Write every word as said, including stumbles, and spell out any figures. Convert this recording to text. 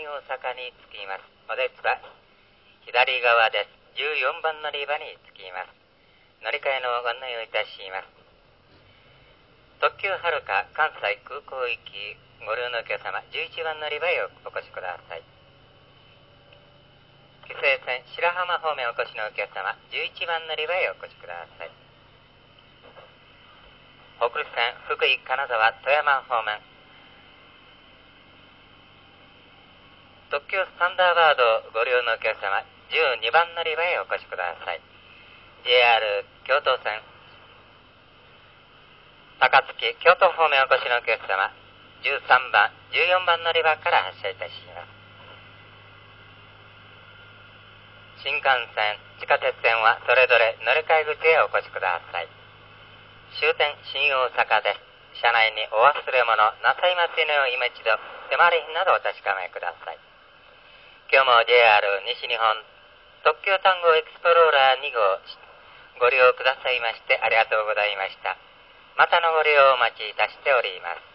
大阪に着きます。お列は左側です。じゅうよんばん乗り場に着きます。乗り換えのご案内をいたします。特急はるか関西空港行きご利用のお客様、じゅういちばん乗り場へお越しください。紀勢線白浜方面お越しのお客様、じゅういちばん乗り場へお越しください。北陸線福井金沢富山方面、特急スタンダーバードご利用のお客様、じゅうにばん乗り場へお越しください。 ジェイアール 京都線高槻京都方面お越しのお客様、じゅうさんばんじゅうよんばん乗り場から発車いたします。新幹線地下鉄線はそれぞれ乗り換え口へお越しください。終点新大阪です。車内にお忘れ物なさいませぬよう今一度手回り品などお確かめください。今日も ジェイアール 西日本特急単語エクスプローラーに号ご利用くださいましてありがとうございました。またのご利用をお待ちいたしております。